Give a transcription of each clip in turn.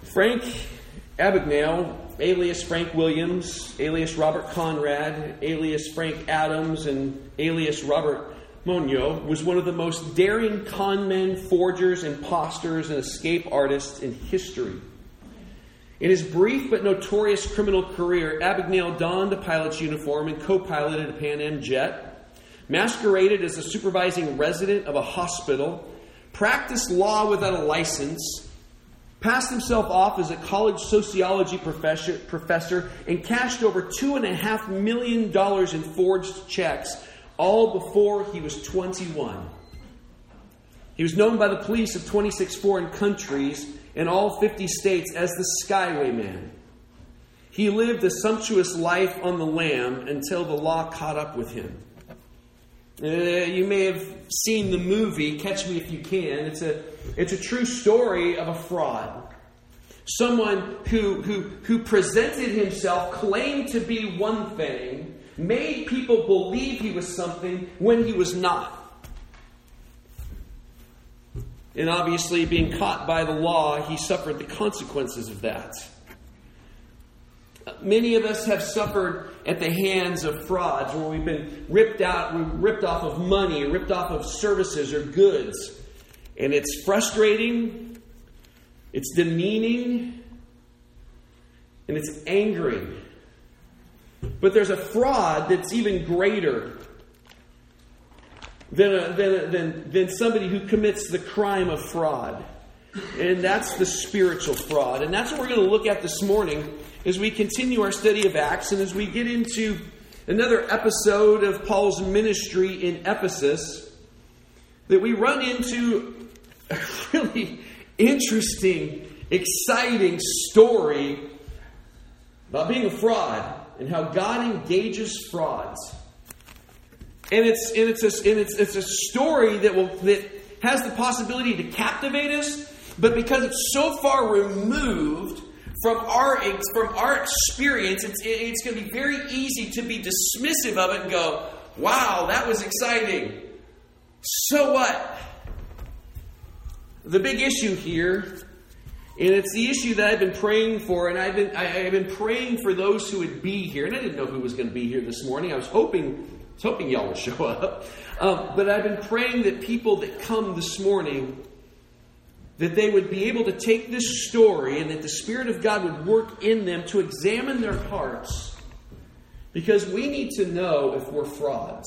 Frank Abagnale, alias Frank Williams, alias Robert Conrad, alias Frank Adams, and alias Robert Monod, was one of the most daring conmen, forgers, imposters, and escape artists in history. In his brief but notorious criminal career, Abagnale donned a pilot's uniform and co-piloted a Pan Am jet, masqueraded as a supervising resident of a hospital, practiced law without a license, passed himself off as a college sociology professor, and cashed over $2.5 million in forged checks, all before he was 21. He was known by the police of 26 foreign countries in all 50 states as the Skyway Man. He lived a sumptuous life on the lam until the law caught up with him. You may have seen the movie Catch Me If You Can. It's a true story of a fraud. Someone who presented himself, claimed to be one thing, made people believe he was something when he was not. And obviously, being caught by the law, he suffered the consequences of that. Many of us have suffered at the hands of frauds where we've been ripped off of money, or ripped off of services or goods. And it's frustrating, it's demeaning, and it's angering. But there's a fraud that's even greater than somebody who commits the crime of fraud. And that's the spiritual fraud. And that's what we're going to look at this morning as we continue our study of Acts and as we get into another episode of Paul's ministry in Ephesus, that we run into a really interesting, exciting story about being a fraud and how God engages frauds. And it's a story that has the possibility to captivate us, but because it's so far removed from our experience, it's going to be very easy to be dismissive of it and go, wow, that was exciting. So what? The big issue here, and it's the issue that I've been praying for, and I've been praying for those who would be here, and I didn't know who was going to be here this morning. I was hoping y'all would show up. But I've been praying that people that come this morning, that they would be able to take this story and that the Spirit of God would work in them to examine their hearts. Because we need to know if we're frauds.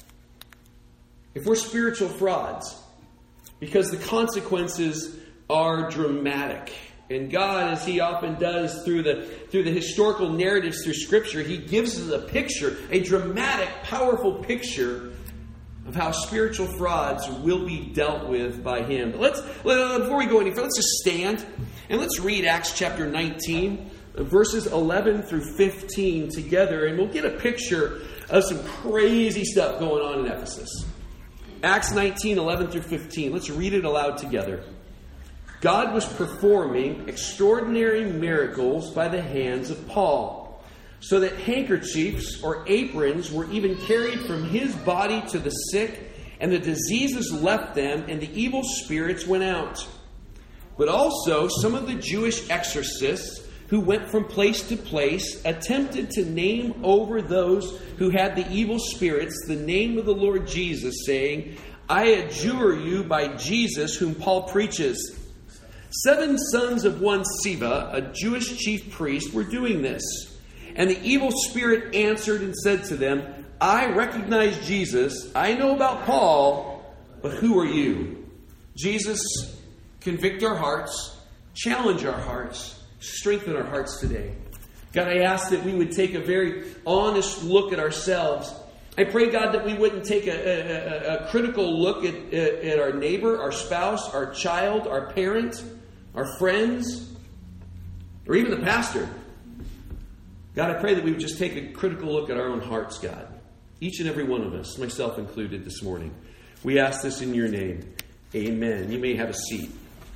If we're spiritual frauds. Because the consequences are dramatic. And God, as He often does through the historical narratives through Scripture, He gives us a picture, a dramatic, powerful picture of how spiritual frauds will be dealt with by Him. But before we go any further, let's just stand and let's read Acts chapter 19, verses 11 through 15 together, and we'll get a picture of some crazy stuff going on in Ephesus. Acts 19, 11 through 15. Let's read it aloud together. God was performing extraordinary miracles by the hands of Paul, so that handkerchiefs or aprons were even carried from his body to the sick, and the diseases left them, and the evil spirits went out. But also some of the Jewish exorcists who went from place to place attempted to name over those who had the evil spirits the name of the Lord Jesus, saying, I adjure you by Jesus whom Paul preaches. 7 sons of one Sceva, a Jewish chief priest, were doing this. And the evil spirit answered and said to them, I recognize Jesus. I know about Paul, but who are you? Jesus, convict our hearts, challenge our hearts, strengthen our hearts today. God, I ask that we would take a very honest look at ourselves. I pray, God, that we wouldn't take a critical look at our neighbor, our spouse, our child, our parent, our friends, or even the pastor. God, I pray that we would just take a critical look at our own hearts, God. Each and every one of us, myself included this morning. We ask this in your name. Amen. You may have a seat.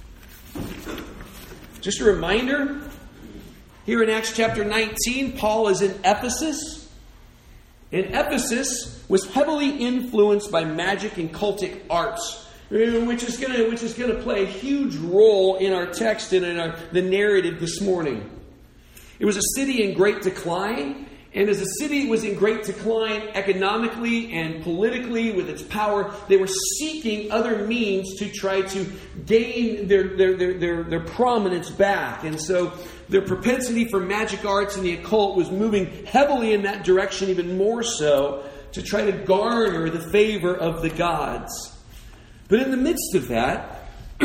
Just a reminder, here in Acts chapter 19, Paul is in Ephesus. And Ephesus was heavily influenced by magic and cultic arts. which is going to play a huge role in our text and in the narrative this morning. It was a city in great decline, and as a city was in great decline economically and politically with its power, they were seeking other means to try to gain their prominence back. And so their propensity for magic arts and the occult was moving heavily in that direction, even more so, to try to garner the favor of the gods. But in the midst of that,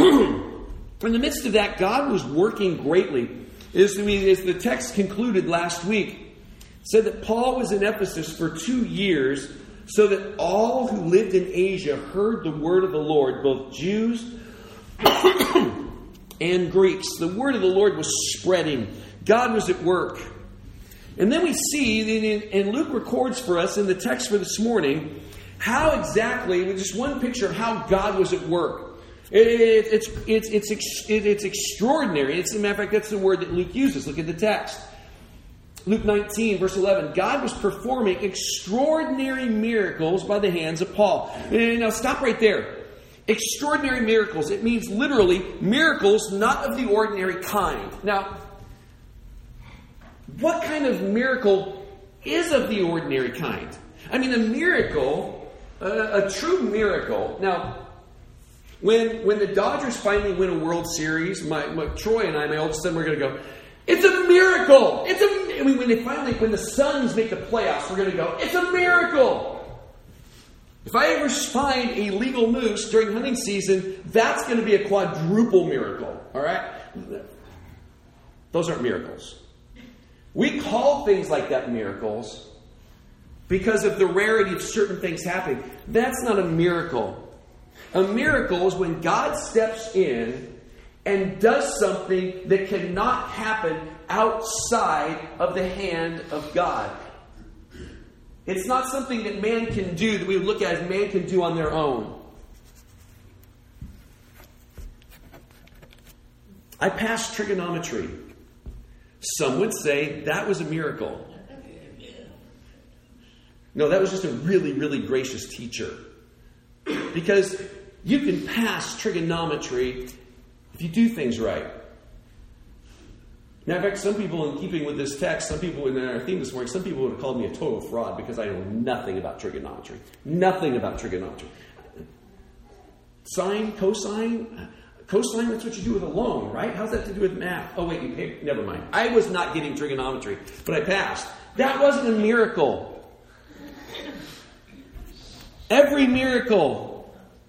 God was working greatly. As the text concluded last week, it said that Paul was in Ephesus for 2 years, so that all who lived in Asia heard the word of the Lord, both Jews and Greeks. The word of the Lord was spreading. God was at work. And then we see, and Luke records for us in the text for this morning, how exactly, with just one picture of how God was at work. It's extraordinary. As a matter of fact, that's the word that Luke uses. Look at the text. Luke 19, verse 11. God was performing extraordinary miracles by the hands of Paul. Now stop right there. Extraordinary miracles. It means literally miracles not of the ordinary kind. Now, what kind of miracle is of the ordinary kind? I mean, a miracle, a true miracle. Now, when the Dodgers finally win a World Series, Troy and I, my oldest son, we're going to go, it's a miracle! When the Suns make the playoffs, we're going to go, it's a miracle! If I ever find a legal moose during hunting season, that's going to be a quadruple miracle. All right? Those aren't miracles. We call things like that miracles because of the rarity of certain things happening. That's not a miracle. A miracle is when God steps in and does something that cannot happen outside of the hand of God. It's not something that man can do, that we would look at as man can do on their own. I passed trigonometry. Some would say that was a miracle. No, that was just a really, really gracious teacher. Because you can pass trigonometry if you do things right. Now, in fact, some people, in keeping with this text, some people in our theme this morning, some people would have called me a total fraud because I know nothing about trigonometry. Nothing about trigonometry. Sine, cosine? Cosine, that's what you do with a loan, right? How's that to do with math? Oh, wait, you paid. Never mind. I was not getting trigonometry, but I passed. That wasn't a miracle. Every miracle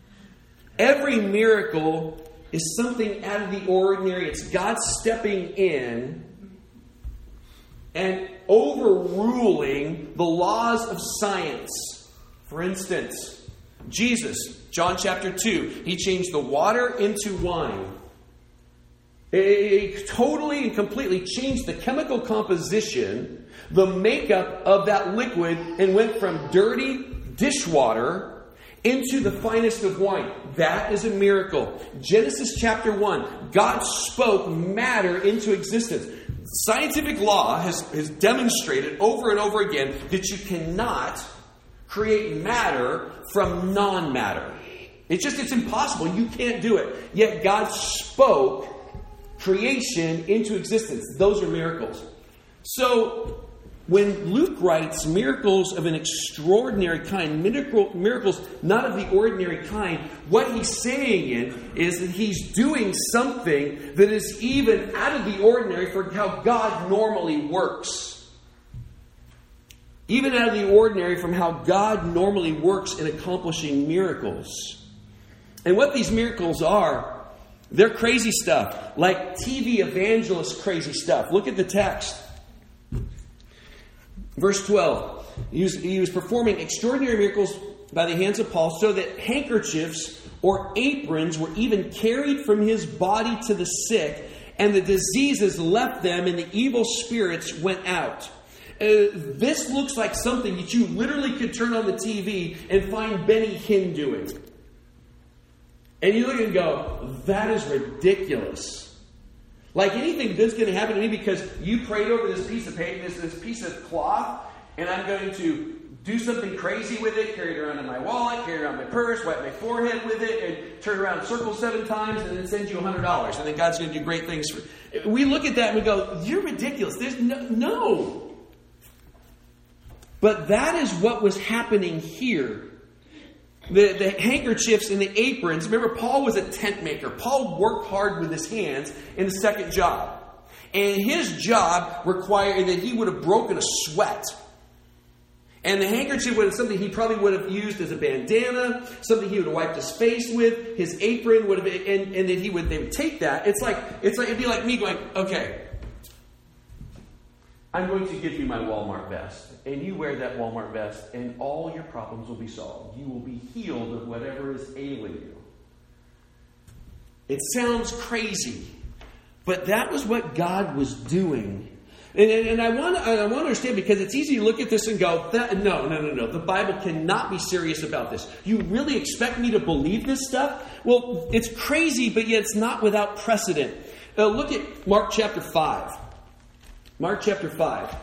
is something out of the ordinary. It's God stepping in and overruling the laws of science. For instance, Jesus, John chapter 2, he changed the water into wine. He totally and completely changed the chemical composition, the makeup of that liquid, and went from dirty dishwater into the finest of wine. That is a miracle. Genesis chapter 1, God spoke matter into existence. Scientific law has demonstrated over and over again that you cannot create matter from non-matter. It's impossible. You can't do it. Yet God spoke creation into existence. Those are miracles. So, when Luke writes miracles of an extraordinary kind, miracles not of the ordinary kind, what he's saying is that he's doing something that is even out of the ordinary for how God normally works. Even out of the ordinary from how God normally works in accomplishing miracles. And what these miracles are, they're crazy stuff. Like TV evangelist crazy stuff. Look at the text. Verse 12, he was performing extraordinary miracles by the hands of Paul so that handkerchiefs or aprons were even carried from his body to the sick, and the diseases left them and the evil spirits went out. This looks like something that you literally could turn on the TV and find Benny Hinn doing. And you look and go, that is ridiculous. Like anything good's going to happen to me because you prayed over this piece of paper, this piece of cloth, and I'm going to do something crazy with it, carry it around in my wallet, carry it around my purse, wipe my forehead with it, and turn around in circles 7 times, and then send you $100. And then God's going to do great things. We look at that and we go, you're ridiculous. There's no. But that is what was happening here. The handkerchiefs and the aprons. Remember, Paul was a tent maker. Paul worked hard with his hands in the second job. And his job required that he would have broken a sweat. And the handkerchief was something he probably would have used as a bandana, something he would have wiped his face with. His apron would have been, and then they would take that. It's like it'd be like me going, okay, I'm going to give you my Walmart vest, and you wear that Walmart vest, and all your problems will be solved. You will be healed of whatever is ailing you. It sounds crazy, but that was what God was doing. And I want to understand, because it's easy to look at this and go, no. The Bible cannot be serious about this. You really expect me to believe this stuff? Well, it's crazy, but yet it's not without precedent. Look at Mark chapter 5. Mark chapter 5.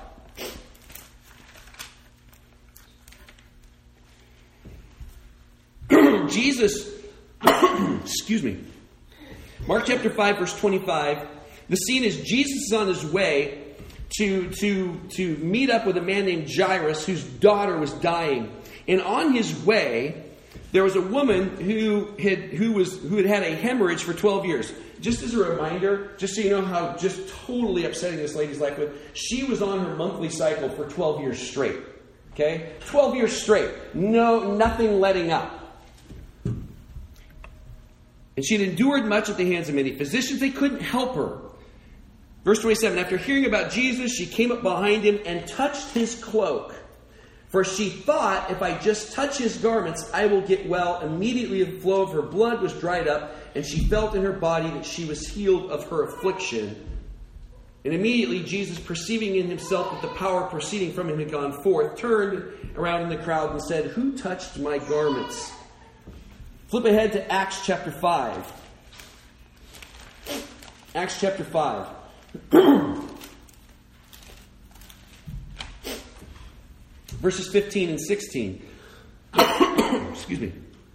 Jesus, excuse me. Mark chapter 5, verse 25. The scene is Jesus is on his way to meet up with a man named Jairus, whose daughter was dying. And on his way, there was a woman who had had a hemorrhage for 12 years. Just as a reminder, just so you know how just totally upsetting this lady's life was, she was on her monthly cycle for 12 years straight. Okay? 12 years straight. Nothing letting up. And she had endured much at the hands of many physicians. They couldn't help her. Verse 27, after hearing about Jesus, she came up behind him and touched his cloak. For she thought, if I just touch his garments, I will get well. Immediately the flow of her blood was dried up, and she felt in her body that she was healed of her affliction. And immediately Jesus, perceiving in himself that the power proceeding from him had gone forth, turned around in the crowd and said, who touched my garments? Flip ahead to Acts chapter 5. Acts chapter 5. Verses 15 and 16. Excuse me.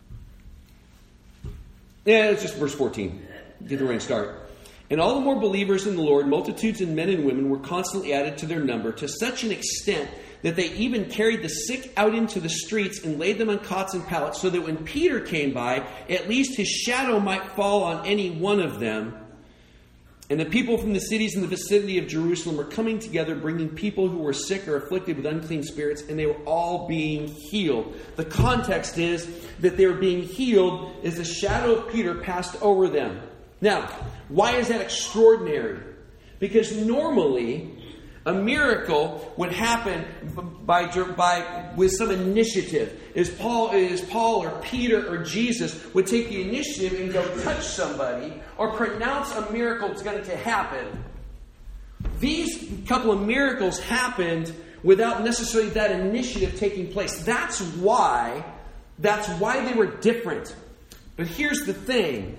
Yeah, it's just verse 14. Get the running start. And all the more believers in the Lord, multitudes and men and women, were constantly added to their number, to such an extent that they even carried the sick out into the streets and laid them on cots and pallets, so that when Peter came by, at least his shadow might fall on any one of them. And the people from the cities in the vicinity of Jerusalem were coming together, bringing people who were sick or afflicted with unclean spirits, and they were all being healed. The context is that they were being healed as the shadow of Peter passed over them. Now, why is that extraordinary? Because normally a miracle would happen with some initiative. Is Paul or Peter or Jesus would take the initiative and go touch somebody or pronounce a miracle is going to happen. These couple of miracles happened without necessarily that initiative taking place. That's why they were different. But here's the thing.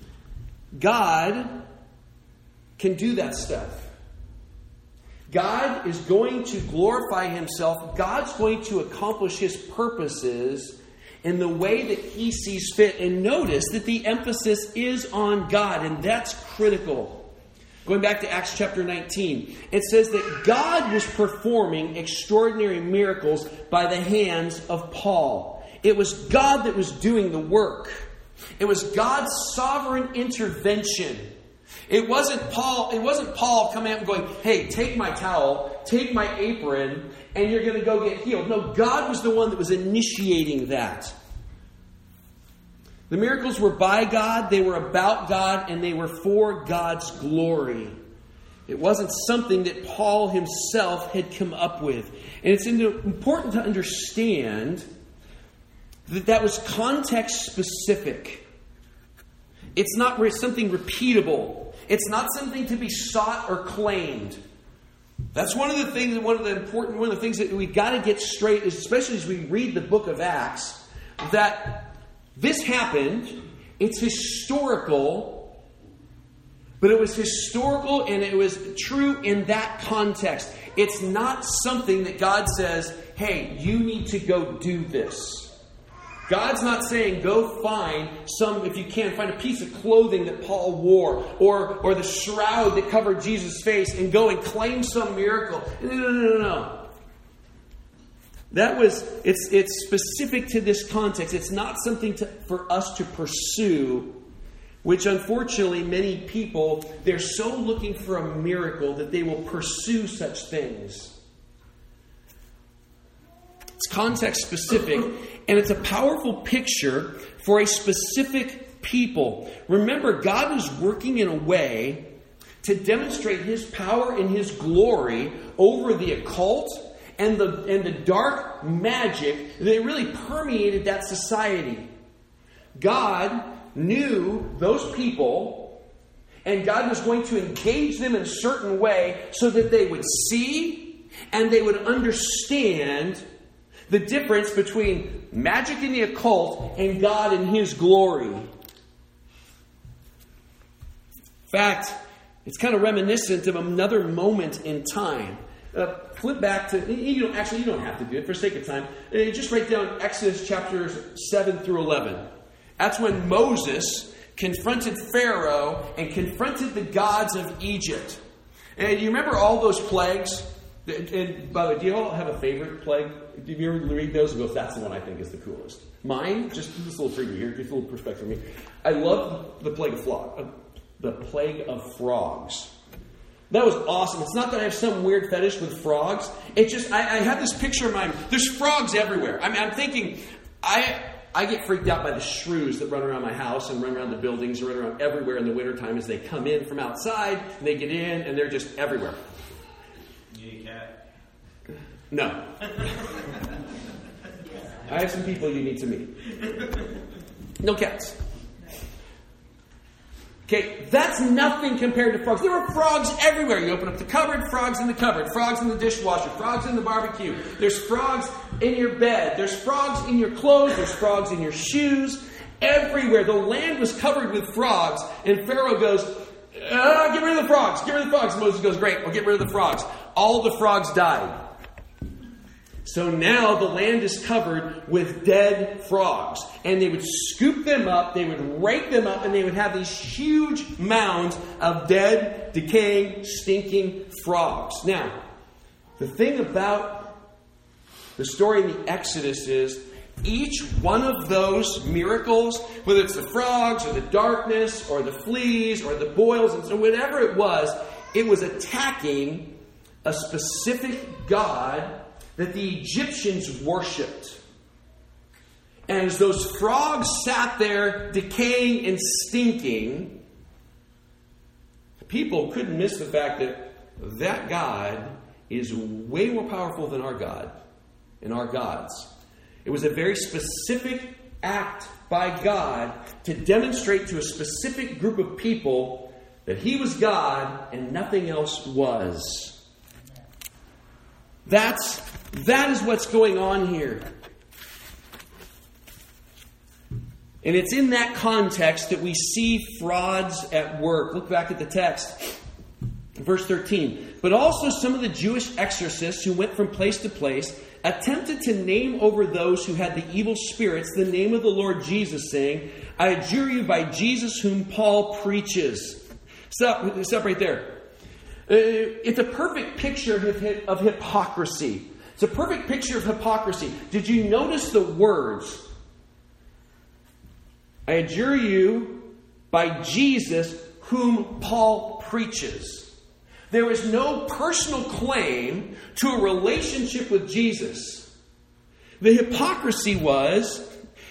God can do that stuff. God is going to glorify himself. God's going to accomplish his purposes in the way that he sees fit. And notice that the emphasis is on God, and that's critical. Going back to Acts chapter 19, it says that God was performing extraordinary miracles by the hands of Paul. It was God that was doing the work. It was God's sovereign intervention. It wasn't Paul coming out and going, hey, take my towel, take my apron, and you're going to go get healed. No, God was the one that was initiating that. The miracles were by God, they were about God, and they were for God's glory. It wasn't something that Paul himself had come up with. And it's important to understand that was context specific. It's not something repeatable. It's not something to be sought or claimed. That's one of the things that we've got to get straight, especially as we read the book of Acts, that this happened. It's historical, But it was historical and it was true in that context. It's not something that God says, hey, you need to go do this. God's not saying go find if you can, find a piece of clothing that Paul wore or the shroud that covered Jesus' face and go and claim some miracle. No. It's specific to this context. It's not something for us to pursue, which unfortunately many people, they're so looking for a miracle that they will pursue such things. It's context specific, and it's a powerful picture for a specific people. Remember, God is working in a way to demonstrate His power and His glory over the occult and the dark magic that really permeated that society. God knew those people, and God was going to engage them in a certain way so that they would see and they would understand the difference between magic and the occult and God and His glory. In fact, it's kind of reminiscent of another moment in time. Flip back to, you don't have to do it for sake of time. Just write down Exodus chapters 7 through 11. That's when Moses confronted Pharaoh and confronted the gods of Egypt. And you remember all those plagues? And by the way, do you all have a favorite plague? Do you ever read those and go, that's the one I think is the coolest? Mine, just this little preview here, just a little perspective for me. I love the plague of frogs. That was awesome. It's not that I have some weird fetish with frogs. It's just, I have this picture in mind. There's frogs everywhere. I mean, I'm thinking, I get freaked out by the shrews that run around my house and run around the buildings and run around everywhere in the wintertime as they come in from outside and they get in and they're just everywhere. You need a cat? No. I have some people you need to meet. No cats. Okay, that's nothing compared to frogs. There were frogs everywhere. You open up the cupboard, frogs in the cupboard, frogs in the dishwasher, frogs in the barbecue. There's frogs in your bed. There's frogs in your clothes. There's frogs in your shoes. Everywhere. The land was covered with frogs. And Pharaoh goes, get rid of the frogs. Get rid of the frogs. Moses goes, great, we'll get rid of the frogs. All the frogs died. So now the land is covered with dead frogs. And they would scoop them up, they would rake them up, and they would have these huge mounds of dead, decaying, stinking frogs. Now, the thing about the story in the Exodus is each one of those miracles, whether it's the frogs or the darkness or the fleas or the boils, and so whatever it was attacking a specific god that the Egyptians worshipped. And as those frogs sat there decaying and stinking, people couldn't miss the fact that that God is way more powerful than our God and our gods. It was a very specific act by God to demonstrate to a specific group of people that He was God and nothing else was. That is what's going on here. And it's in that context that we see frauds at work. Look back at the text. Verse 13. But also some of the Jewish exorcists who went from place to place attempted to name over those who had the evil spirits the name of the Lord Jesus, saying, I adjure you by Jesus whom Paul preaches. Stop right there. It's a perfect picture of hypocrisy. It's a perfect picture of hypocrisy. Did you notice the words? I adjure you by Jesus whom Paul preaches. There is no personal claim to a relationship with Jesus. The hypocrisy was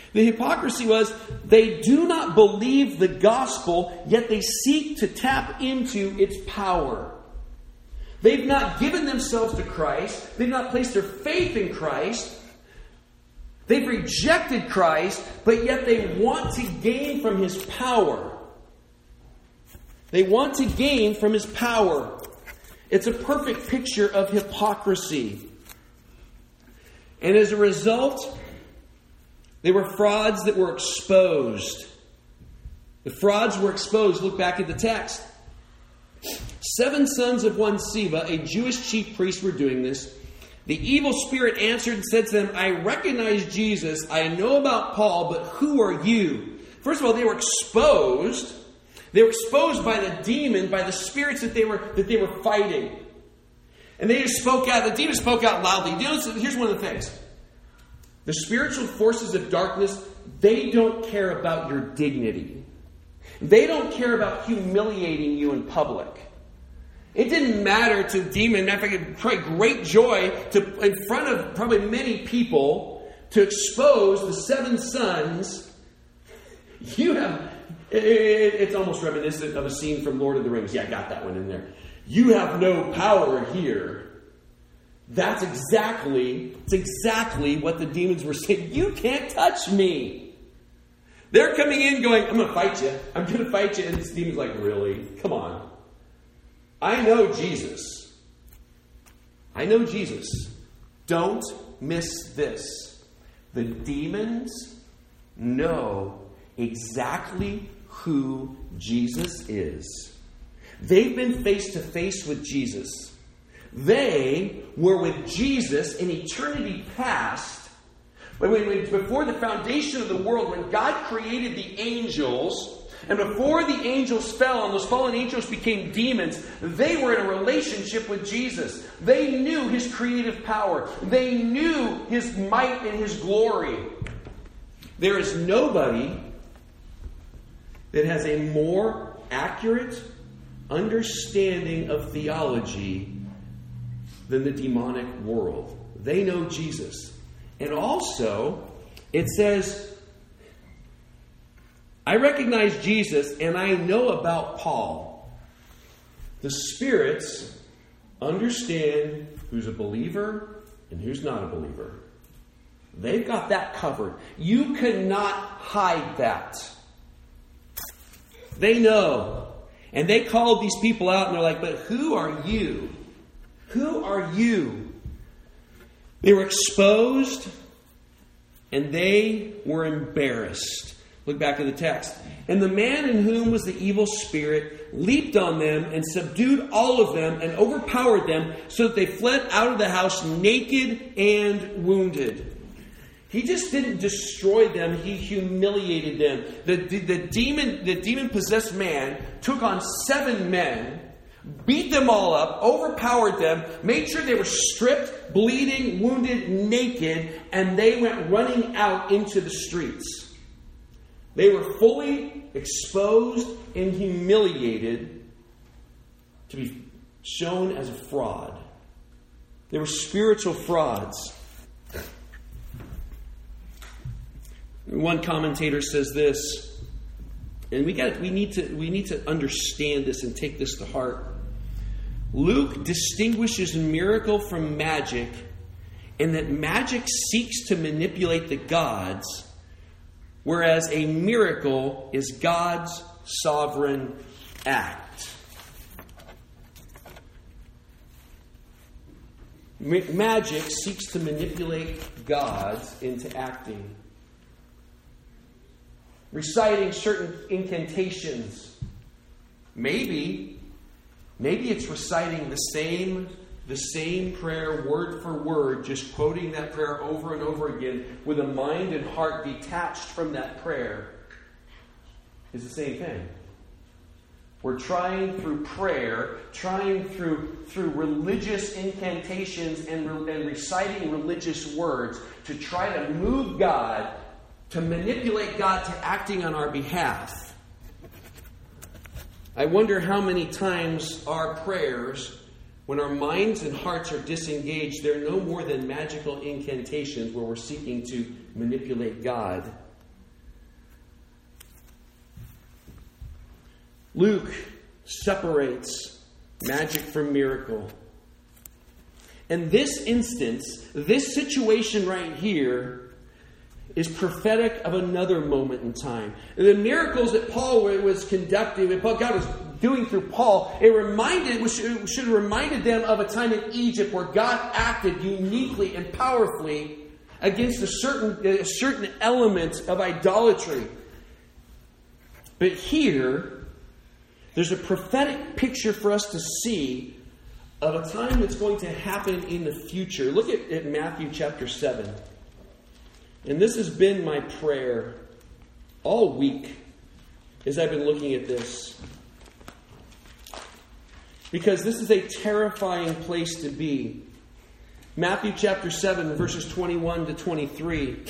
they do not believe the gospel, yet they seek to tap into its power. They've not given themselves to Christ. They've not placed their faith in Christ. They've rejected Christ, but yet they want to gain from His power. They want to gain from His power. It's a perfect picture of hypocrisy. And as a result, they were frauds that were exposed. The frauds were exposed. Look back at the text. 7 sons of one Sceva, a Jewish chief priest, were doing this. The evil spirit answered and said to them, I recognize Jesus. I know about Paul, but who are you? First of all, they were exposed. They were exposed by the demon, by the spirits that they were fighting. And they just spoke out. The demon spoke out loudly. Here's one of the things. The spiritual forces of darkness, they don't care about your dignity. They don't care about humiliating you in public. It didn't matter to the demon. Matter of fact, it brought great joy in front of probably many people to expose the 7 sons. It's almost reminiscent of a scene from Lord of the Rings. Yeah, I got that one in there. You have no power here. That's exactly what the demons were saying. You can't touch me. They're coming in going, I'm going to fight you. I'm going to fight you. And this demon's like, really? Come on. I know Jesus. I know Jesus. Don't miss this. The demons know exactly who Jesus is. They've been face to face with Jesus. They were with Jesus in eternity past. Before the foundation of the world, when God created the angels, and before the angels fell and those fallen angels became demons, they were in a relationship with Jesus. They knew His creative power. They knew His might and His glory. There is nobody that has a more accurate understanding of theology than the demonic world. They know Jesus. And also, it says, I recognize Jesus and I know about Paul. The spirits understand who's a believer and who's not a believer. They've got that covered. You cannot hide that. They know. And they called these people out and they're like, but who are you? Who are you? They were exposed and they were embarrassed. Look back at the text. And the man in whom was the evil spirit leaped on them and subdued all of them and overpowered them so that they fled out of the house naked and wounded. He just didn't destroy them. He humiliated them. The demon-possessed man took on 7 men, beat them all up, overpowered them, made sure they were stripped, bleeding, wounded, naked, and they went running out into the streets. They were fully exposed and humiliated to be shown as a fraud. They were spiritual frauds. One commentator says this, and we need to understand this and take this to heart. Luke distinguishes miracle from magic, and that magic seeks to manipulate the gods, whereas a miracle is God's sovereign act. Magic seeks to manipulate gods into acting. Reciting certain incantations. Maybe it's reciting the same prayer word for word, just quoting that prayer over and over again with a mind and heart detached from that prayer. Is the same thing. We're trying through prayer, trying through religious incantations and reciting religious words to try to move God, to manipulate God to acting on our behalf. I wonder how many times our prayers, when our minds and hearts are disengaged, they're no more than magical incantations where we're seeking to manipulate God. Luke separates magic from miracle. In this instance, this situation right here is prophetic of another moment in time. The miracles that Paul was conducting, that God was doing through Paul, should have reminded them of a time in Egypt where God acted uniquely and powerfully against a certain element of idolatry. But here, There's a prophetic picture for us to see of a time that's going to happen in the future. Look at Matthew chapter 7. And this has been my prayer all week as I've been looking at this. Because this is a terrifying place to be. Matthew chapter 7, verses 21 to 23.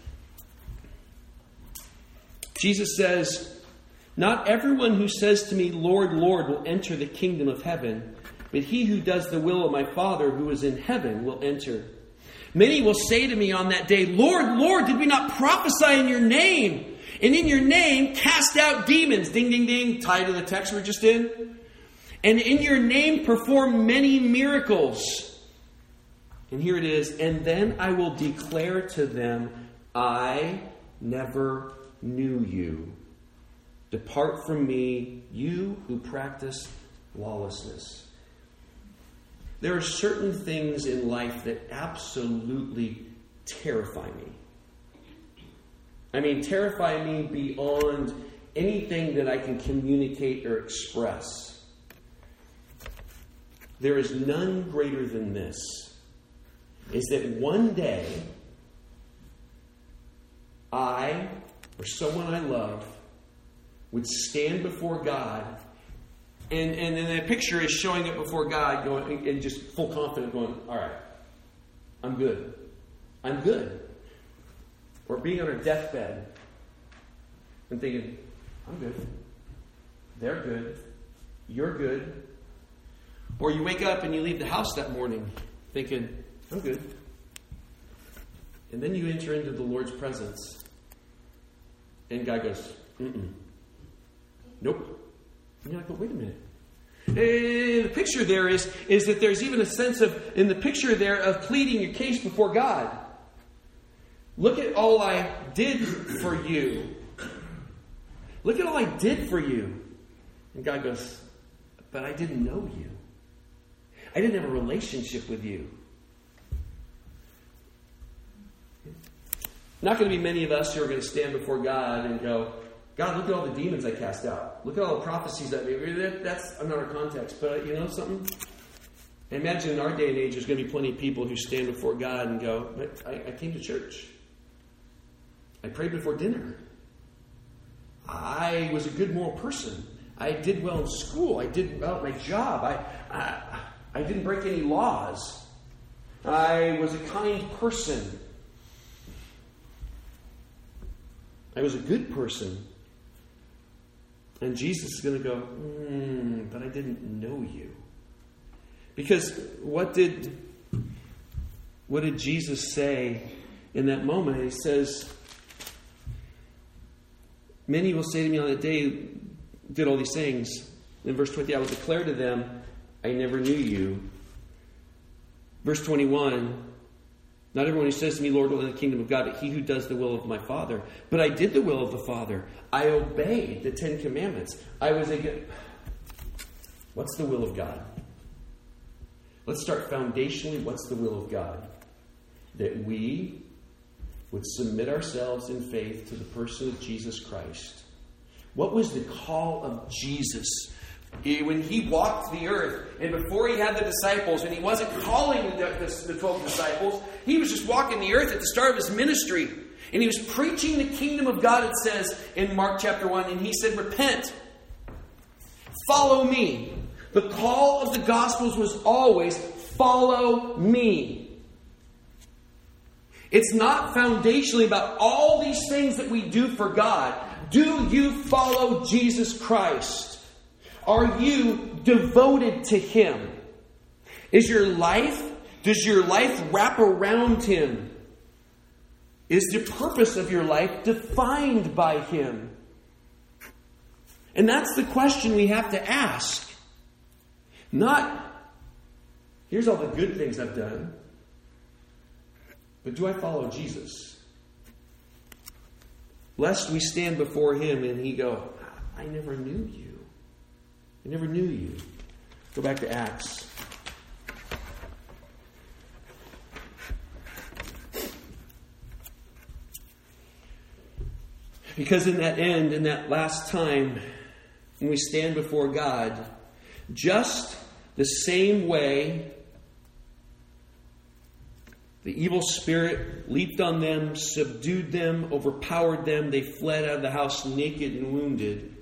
Jesus says, "Not everyone who says to me, 'Lord, Lord,' will enter the kingdom of heaven, but he who does the will of my Father who is in heaven will enter. Many will say to me on that day, 'Lord, Lord, did we not prophesy in your name? And in your name cast out demons?'" Ding, ding, ding. Tied to the text we're just in. "And in your name perform many miracles." And here it is. "And then I will declare to them, 'I never knew you. Depart from me, you who practice lawlessness.'" There are certain things in life that absolutely terrify me. I mean, terrify me beyond anything that I can communicate or express. There is none greater than this, is that one day I, or someone I love, would stand before God, and then that picture is showing it before God, going and just full confident, going, "All right, I'm good. I'm good." Or being on her deathbed and thinking, "I'm good. They're good. You're good." Or you wake up and you leave the house that morning thinking, "I'm good." And then you enter into the Lord's presence. And God goes, "Nope." And you're like, "Well, wait a minute." And the picture there is that there's even a sense of, in the picture there, of pleading your case before God. "Look at all I did for you. Look at all I did for you." And God goes, "But I didn't know you. I didn't have a relationship with you." Not going to be many of us who are going to stand before God and go, "God, look at all the demons I cast out. Look at all the prophecies I made." That's another context. But you know something? I imagine in our day and age there's going to be plenty of people who stand before God and go, "But I came to church. I prayed before dinner. I was a good moral person. I did well in school. I did well at my job. I didn't break any laws. I was a kind person. I was a good person." And Jesus is going to go, "But I didn't know you." Because what did Jesus say in that moment? He says, "Many will say to me on that day," did all these things. In verse 20, "I will declare to them, 'I never knew you.'" Verse 21, "Not everyone who says to me, 'Lord, Lord,' in the kingdom of God, but he who does the will of my Father. But I did the will of the Father. I obeyed the 10 Commandments. I was a good..." What's the will of God? Let's start foundationally. What's the will of God? That we would submit ourselves in faith to the person of Jesus Christ. What was the call of Jesus? When he walked the earth, and before he had the disciples, and he wasn't calling the 12 disciples, he was just walking the earth at the start of his ministry. And he was preaching the kingdom of God, it says in Mark chapter 1, and he said, "Repent. Follow me." The call of the Gospels was always, "Follow me." It's not foundationally about all these things that we do for God. Do you follow Jesus Christ? Are you devoted to him? Does your life wrap around him? Is the purpose of your life defined by him? And that's the question we have to ask. Not, "Here's all the good things I've done," but do I follow Jesus? Lest we stand before him and he go, "I never knew you. I never knew you." Go back to Acts. Because in that last time, when we stand before God, just the same way the evil spirit leaped on them, subdued them, overpowered them. They fled out of the house naked and wounded.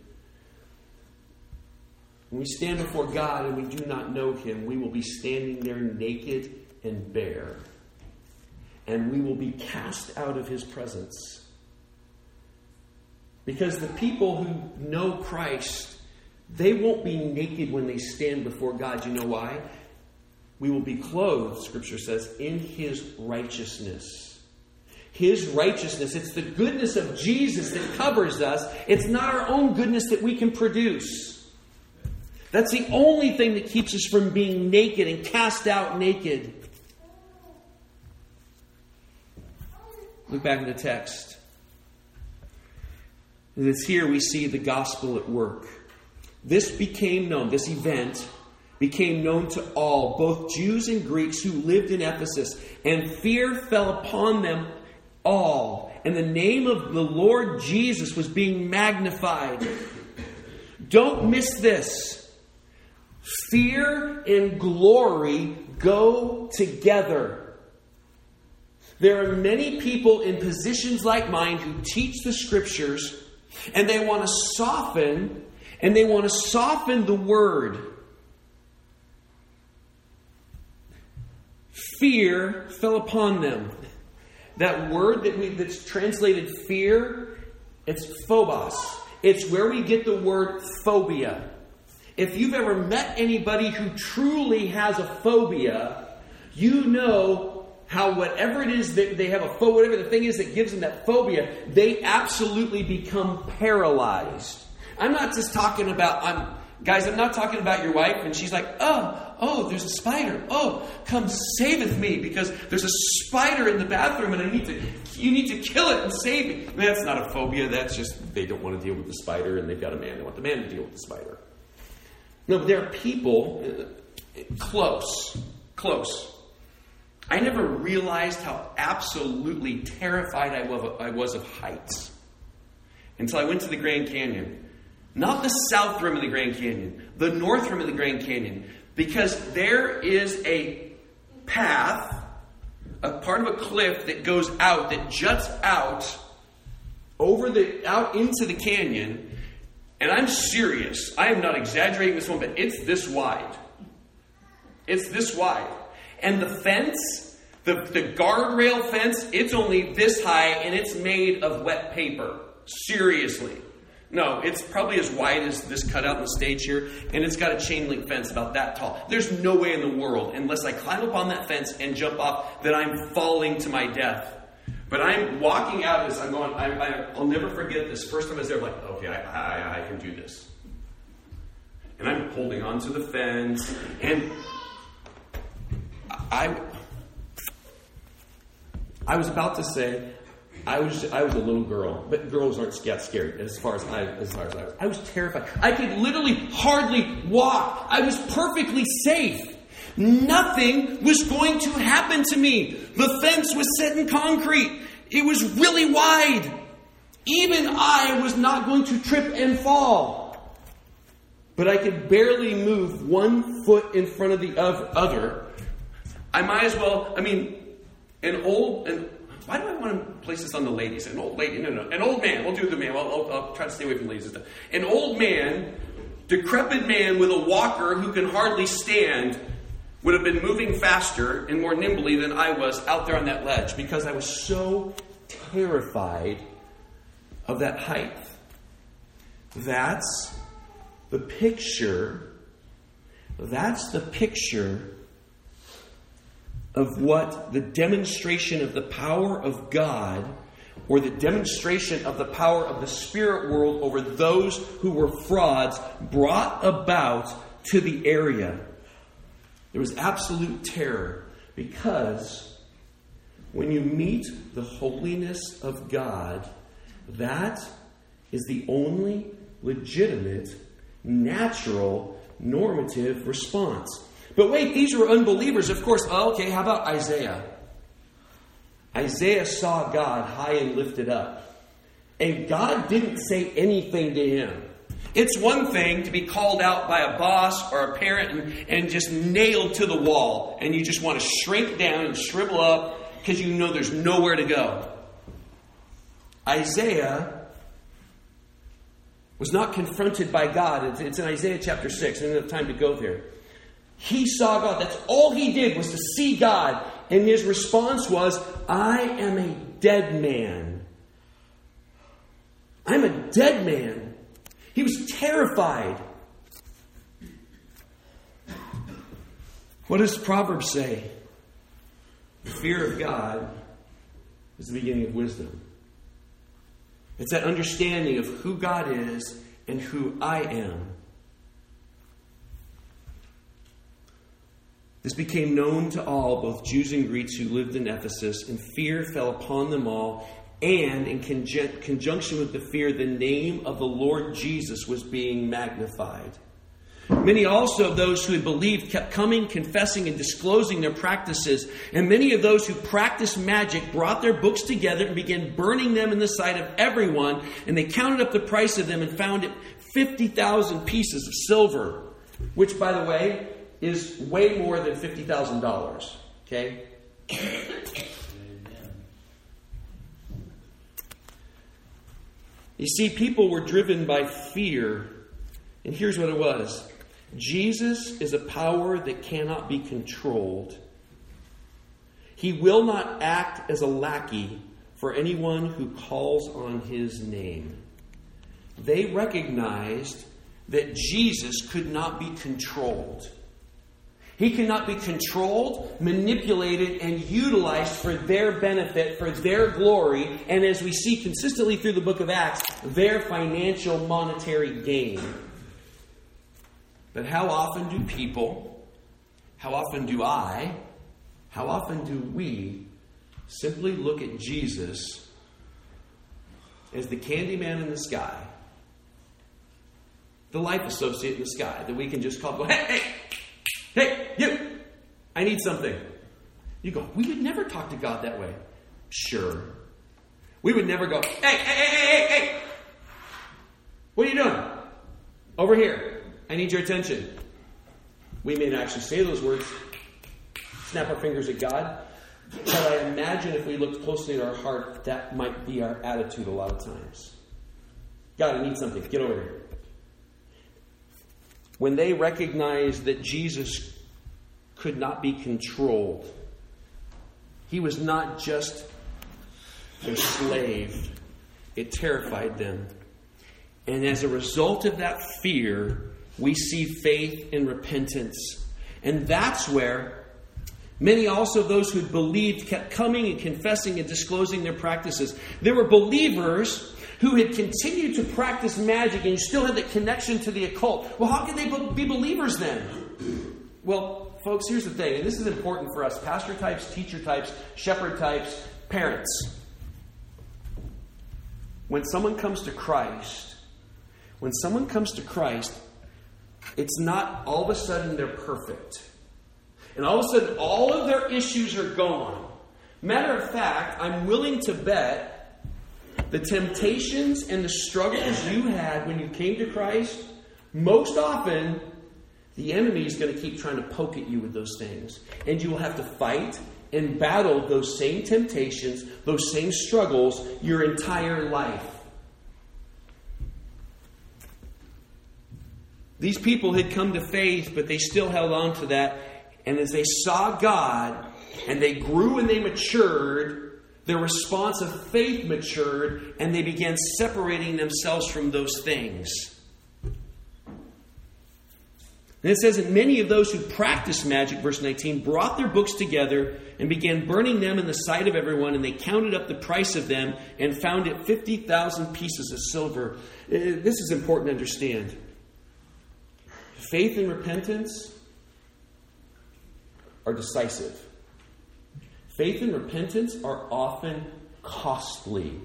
When we stand before God and we do not know Him, we will be standing there naked and bare. And we will be cast out of His presence. Because the people who know Christ, they won't be naked when they stand before God. You know why? We will be clothed, Scripture says, in His righteousness. His righteousness. It's the goodness of Jesus that covers us. It's not our own goodness that we can produce. That's the only thing that keeps us from being naked and cast out naked. Look back in the text. And it's here we see the gospel at work. This became known, this event became known to all, both Jews and Greeks who lived in Ephesus, and fear fell upon them all, and the name of the Lord Jesus was being magnified. Don't miss this. Fear and glory go together. There are many people in positions like mine who teach the Scriptures, and they want to soften the Word. Fear fell upon them. That word that's translated fear, it's phobos. It's where we get the word phobia. If you've ever met anybody who truly has a phobia, you know how whatever it is that they have a phobia, whatever the thing is that gives them that phobia, they absolutely become paralyzed. I'm not just talking about, guys, I'm not talking about your wife and she's like, oh, there's a spider. Oh, come saveth me because there's a spider in the bathroom and you need to kill it and save me. I mean, that's not a phobia. That's just they don't want to deal with the spider and they've got a man. They want the man to deal with the spider. No, but there are people close. I never realized how absolutely terrified I was of heights until I went to the Grand Canyon. Not the south rim of the Grand Canyon, the north rim of the Grand Canyon. Because there is a path, a part of a cliff that goes out, that juts out out into the canyon. And I'm serious. I am not exaggerating this one, but it's this wide. It's this wide. And the fence, the guardrail fence, it's only this high and it's made of wet paper. Seriously. No, it's probably as wide as this cutout on the stage here, and it's got a chain link fence about that tall. There's no way in the world, unless I climb up on that fence and jump off, that I'm falling to my death. But I'm walking out as I'm going, I'll never forget this. First time I was there, like, okay, I can do this. And I'm holding onto the fence, and I was about to say, I was a little girl, but girls aren't scared as far as I was. I was terrified. I could literally hardly walk. I was perfectly safe. Nothing was going to happen to me. The fence was set in concrete. It was really wide. Even I was not going to trip and fall. But I could barely move 1 foot in front of the other. I might as well, why do I want to place this on the ladies? An old lady? No. An old man. We'll do the man. I'll try to stay away from ladies and stuff. An old man, decrepit man with a walker who can hardly stand, would have been moving faster and more nimbly than I was out there on that ledge because I was so terrified of that height. That's the picture. That's the picture of what the demonstration of the power of God or the demonstration of the power of the spirit world over those who were frauds brought about to the area. There was absolute terror because when you meet the holiness of God, that is the only legitimate, natural, normative response. But wait, these were unbelievers, of course. Okay, how about Isaiah? Isaiah saw God high and lifted up. And God didn't say anything to him. It's one thing to be called out by a boss or a parent and just nailed to the wall. And you just want to shrink down and shrivel up because you know there's nowhere to go. Isaiah was not confronted by God. It's in Isaiah chapter 6. I don't have time to go there. He saw God. That's all he did was to see God. And his response was, I am a dead man. I'm a dead man. He was terrified. What does Proverbs say? The fear of God is the beginning of wisdom. It's that understanding of who God is and who I am. This became known to all, both Jews and Greeks who lived in Ephesus, and fear fell upon them all, and in conjunction with the fear, the name of the Lord Jesus was being magnified. Many also of those who had believed kept coming, confessing, and disclosing their practices. And many of those who practiced magic brought their books together and began burning them in the sight of everyone. And they counted up the price of them and found it 50,000 pieces of silver, which, by the way, is way more than $50,000. Okay? You see, people were driven by fear. And here's what it was. Jesus is a power that cannot be controlled. He will not act as a lackey for anyone who calls on his name. They recognized that Jesus could not be controlled. He cannot be controlled, manipulated, and utilized for their benefit, for their glory, and as we see consistently through the book of Acts, their financial monetary gain. But how often do people, how often do I, how often do we simply look at Jesus as the candy man in the sky, the life associate in the sky that we can just call, go, hey, you, I need something. You go, we would never talk to God that way. Sure. We would never go, hey, what are you doing? Over here. I need your attention. We may not actually say those words, snap our fingers at God, but I imagine if we looked closely at our heart, that might be our attitude a lot of times. God, I need something. Get over here. When they recognized that Jesus could not be controlled, he was not just their slave, it terrified them. And as a result of that fear, we see faith and repentance. And that's where many also of those who had believed kept coming and confessing and disclosing their practices. There were believers who had continued to practice magic and still had the connection to the occult. Well, how can they be believers then? Well, folks, here's the thing, and this is important for us, pastor types, teacher types, shepherd types, parents. When someone comes to Christ, it's not all of a sudden they're perfect. And all of a sudden, all of their issues are gone. Matter of fact, I'm willing to bet the temptations and the struggles you had when you came to Christ, most often, the enemy is going to keep trying to poke at you with those things. And you will have to fight and battle those same temptations, those same struggles your entire life. These people had come to faith, but they still held on to that. And as they saw God, and they grew and they matured, their response of faith matured, and they began separating themselves from those things. And it says that many of those who practiced magic, verse 19, brought their books together and began burning them in the sight of everyone, and they counted up the price of them and found it 50,000 pieces of silver. This is important to understand. Faith and repentance are decisive. Faith and repentance are often costly.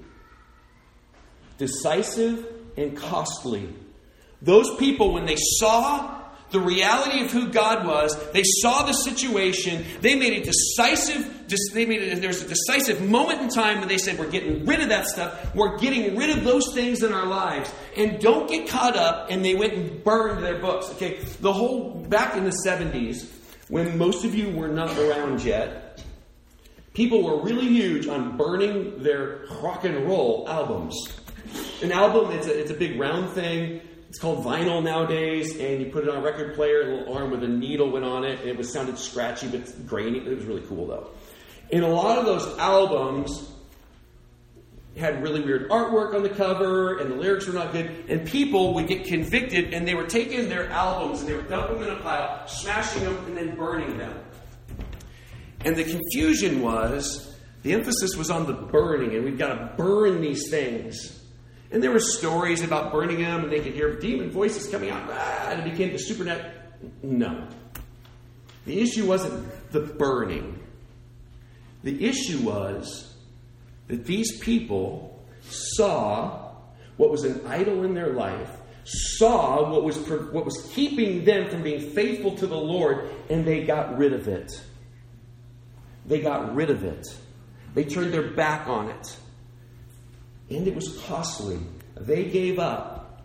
Decisive and costly. Those people, when they saw the reality of who God was. They saw the situation. They made a there was a decisive moment in time when they said, we're getting rid of that stuff. We're getting rid of those things in our lives. And don't get caught up. And they went and burned their books. Okay, back in the 70s, when most of you were not around yet, people were really huge on burning their rock and roll albums. An album, it's a big round thing. It's called vinyl nowadays, and you put it on a record player, a little arm with a needle went on it, and it sounded scratchy but grainy. It was really cool, though. And a lot of those albums had really weird artwork on the cover, and the lyrics were not good, and people would get convicted, and they were taking their albums, and they were dumping them in a pile, smashing them, and then burning them. And the confusion was, the emphasis was on the burning, and we've got to burn these things. And there were stories about burning them, and they could hear demon voices coming out, and it became the supernatural. No. The issue wasn't the burning. The issue was that these people saw what was an idol in their life, saw what was keeping them from being faithful to the Lord, and they got rid of it. They got rid of it. They turned their back on it. And it was costly. They gave up.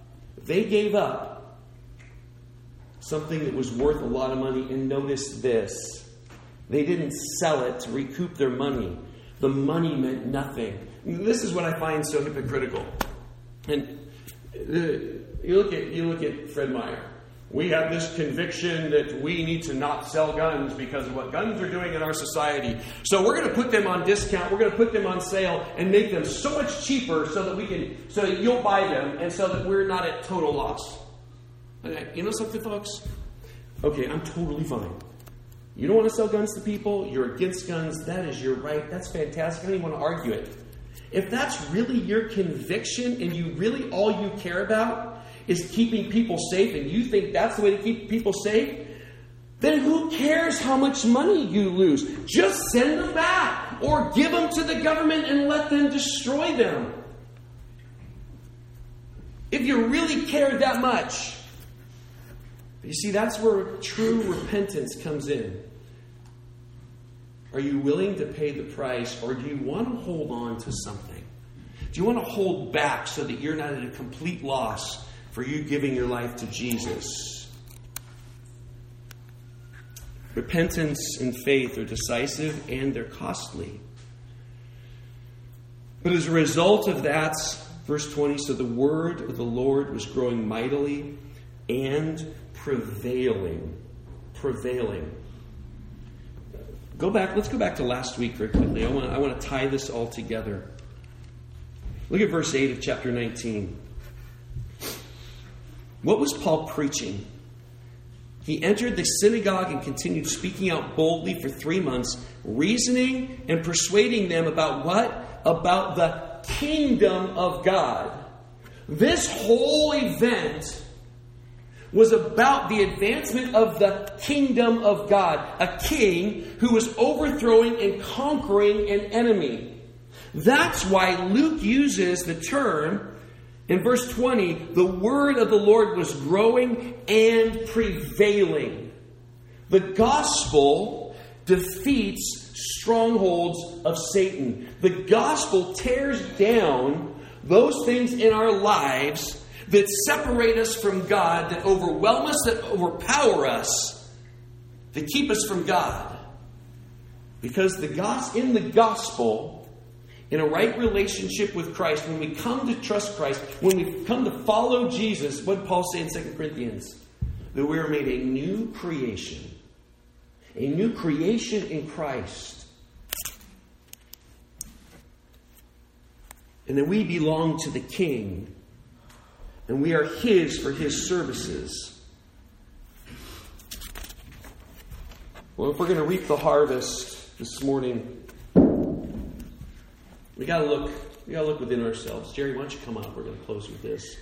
Something that was worth a lot of money. And notice this. They didn't sell it to recoup their money. The money meant nothing. This is what I find so hypocritical. And you look at Fred Meyer. We have this conviction that we need to not sell guns because of what guns are doing in our society. So we're going to put them on discount. We're going to put them on sale and make them so much cheaper so that you'll buy them and so that we're not at total loss. You know something, folks? Okay, I'm totally fine. You don't want to sell guns to people. You're against guns. That is your right. That's fantastic. I don't even want to argue it. If that's really your conviction and you really all you care about is keeping people safe, and you think that's the way to keep people safe, then who cares how much money you lose? Just send them back, or give them to the government and let them destroy them. If you really care that much. You see, that's where true repentance comes in. Are you willing to pay the price, or do you want to hold on to something? Do you want to hold back so that you're not at a complete loss for you giving your life to Jesus? Repentance and faith are decisive and they're costly. But as a result of that, verse 20, so the word of the Lord was growing mightily and prevailing. Let's go back to last week very quickly. I want to tie this all together. Look at verse 8 of chapter 19. What was Paul preaching? He entered the synagogue and continued speaking out boldly for 3 months, reasoning and persuading them about what? About the kingdom of God. This whole event was about the advancement of the kingdom of God. A king who was overthrowing and conquering an enemy. That's why Luke uses the term, in verse 20, the word of the Lord was growing and prevailing. The gospel defeats strongholds of Satan. The gospel tears down those things in our lives that separate us from God, that overwhelm us, that overpower us, that keep us from God. Because in the gospel, in a right relationship with Christ, when we come to trust Christ, when we come to follow Jesus, what did Paul say in 2 Corinthians? That we are made a new creation. A new creation in Christ. And that we belong to the King. And we are His for His services. Well, if we're going to reap the harvest this morning, we got to look within ourselves. Jerry, why don't you come up? We're going to close with this.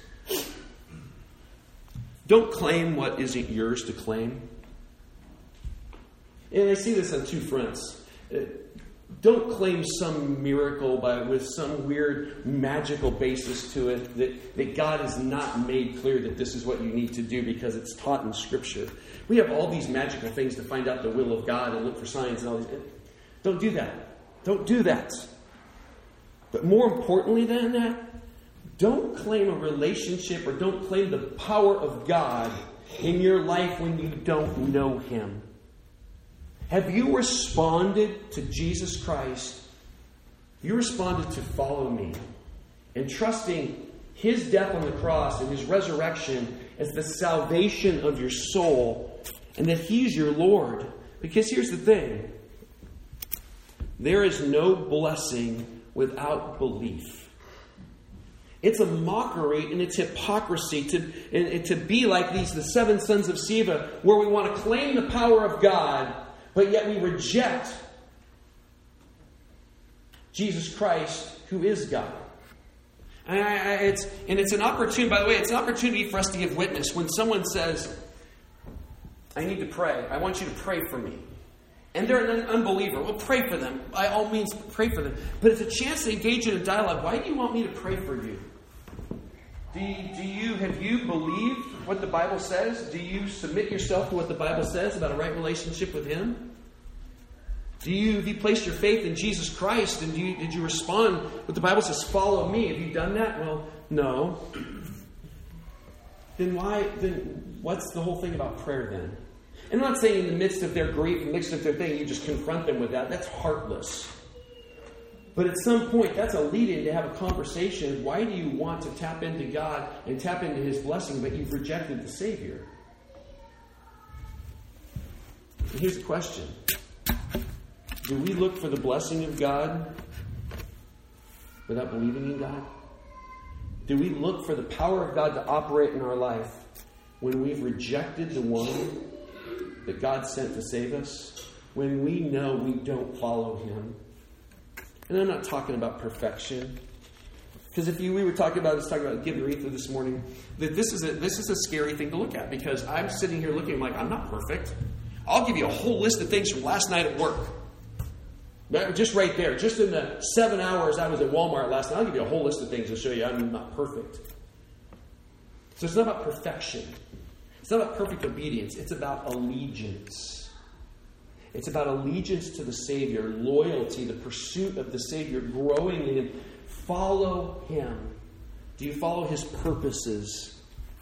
Don't claim what isn't yours to claim. And I see this on two fronts. Don't claim some miracle with some weird magical basis to it that God has not made clear that this is what you need to do because it's taught in Scripture. We have all these magical things to find out the will of God and look for signs and all these. Don't do that. Don't do that. But more importantly than that, don't claim a relationship or don't claim the power of God in your life when you don't know Him. Have you responded to Jesus Christ? You responded to follow me and trusting His death on the cross and His resurrection as the salvation of your soul and that He's your Lord. Because here's the thing. There is no blessing without belief. It's a mockery and it's hypocrisy to be like the 7 sons of Sceva, where we want to claim the power of God, but yet we reject Jesus Christ, who is God. And it's an opportunity, by the way, it's an opportunity for us to give witness. When someone says, I need to pray, I want you to pray for me. And they're an unbeliever. Well, pray for them. By all means, pray for them. But it's a chance to engage in a dialogue. Why do you want me to pray for you? Have you believed what the Bible says? Do you submit yourself to what the Bible says about a right relationship with Him? Have you placed your faith in Jesus Christ? And did you respond what the Bible says, follow me? Have you done that? Well, no. Then what's the whole thing about prayer then? And I'm not saying in the midst of their grief, in the midst of their thing, you just confront them with that. That's heartless. But at some point, that's a lead-in to have a conversation. Why do you want to tap into God and tap into His blessing, but you've rejected the Savior? And here's the question. Do we look for the blessing of God without believing in God? Do we look for the power of God to operate in our life when we've rejected the one that God sent to save us? When we know we don't follow Him? And I'm not talking about perfection. Because we were talking about giving Aretha this morning, that this is a scary thing to look at. Because I'm sitting here looking like I'm not perfect. I'll give you a whole list of things from last night at work. Just right there. Just in the 7 hours I was at Walmart last night, I'll give you a whole list of things to show you I'm not perfect. So it's not about perfection. It's not about perfect obedience. It's about allegiance. It's about allegiance to the Savior, loyalty, the pursuit of the Savior, growing in Him. Follow Him. Do you follow His purposes?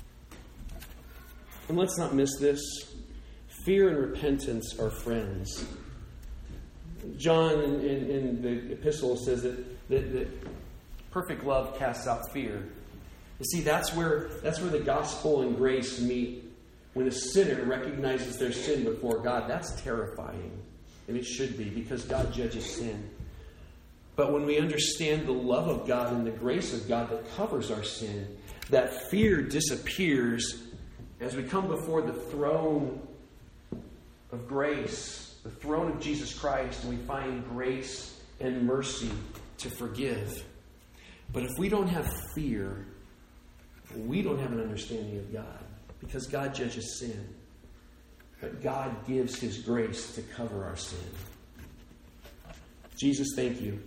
And let's not miss this. Fear and repentance are friends. John in the epistle says that perfect love casts out fear. You see, that's where the gospel and grace meet. When a sinner recognizes their sin before God, that's terrifying. And it should be, because God judges sin. But when we understand the love of God and the grace of God that covers our sin, that fear disappears as we come before the throne of grace, the throne of Jesus Christ, and we find grace and mercy to forgive. But if we don't have fear, we don't have an understanding of God. Because God judges sin. But God gives His grace to cover our sin. Jesus, thank you.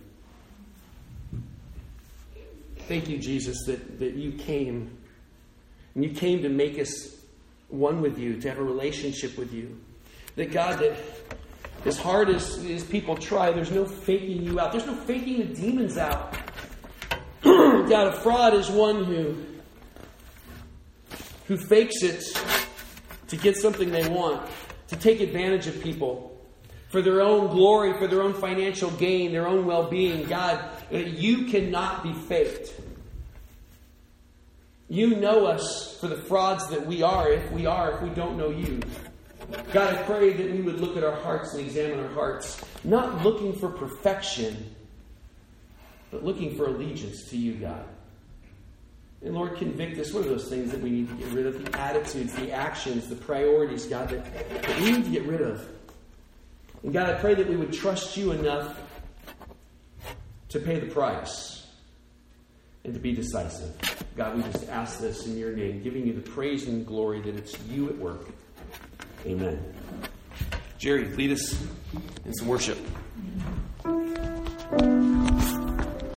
Thank you, Jesus, that you came. And you came to make us one with you, to have a relationship with you. That God, that as hard as people try, there's no faking you out. There's no faking the demons out. God, a fraud is one who fakes it to get something they want, to take advantage of people for their own glory, for their own financial gain, their own well-being. God, you cannot be faked. You know us for the frauds that we are, if we don't know you. God, I pray that we would look at our hearts and examine our hearts, not looking for perfection, but looking for allegiance to you, God. And Lord, convict us. What are those things that we need to get rid of? The attitudes, the actions, the priorities, God, that we need to get rid of. And God, I pray that we would trust you enough to pay the price and to be decisive. God, we just ask this in your name, giving you the praise and glory that it's you at work. Amen. Jerry, lead us in some worship.